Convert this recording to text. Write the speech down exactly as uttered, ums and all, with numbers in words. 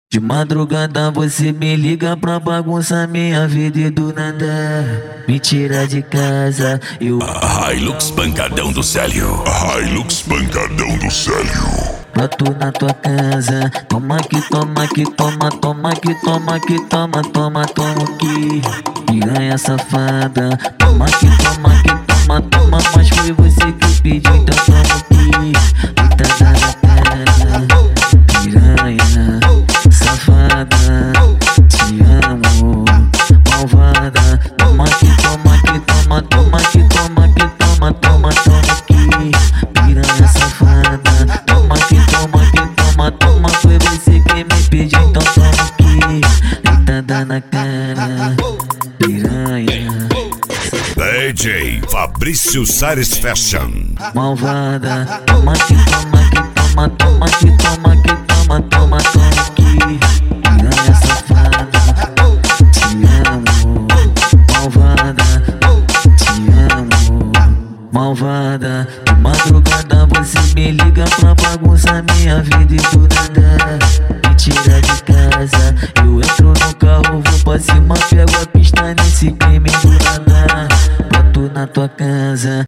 De madrugada você me liga pra bagunçar minha vida e do nada me tira de casa. Eu A Hilux pancadão do Célio. A Hilux pancadão do Célio. boto na tua casa. Toma que toma que toma, toma que toma que toma, toma, toma que piranha safada. Toma que toma que toma, toma, mas foi você que pediu, então toma que tá na cara. Piranha safada, te amo, malvada. Toma que toma que toma, toma que toma que toma, toma, toma que piranha safada. Toma que toma que toma, toma, foi você que me pediu, então toma que deitada na cara. Piranha D J Fabrício Sares Fashion. malvada. Toma que toma que toma, toma que toma que toma, toma, toma que piranha safada. Te amo, malvada. Te amo, malvada. De madrugada você me liga pra bagunçar minha vida e do nada me tira de casa. Eu entro no carro, vou pra cima, pego a pista nesse crime do nada. Boto na tua casa.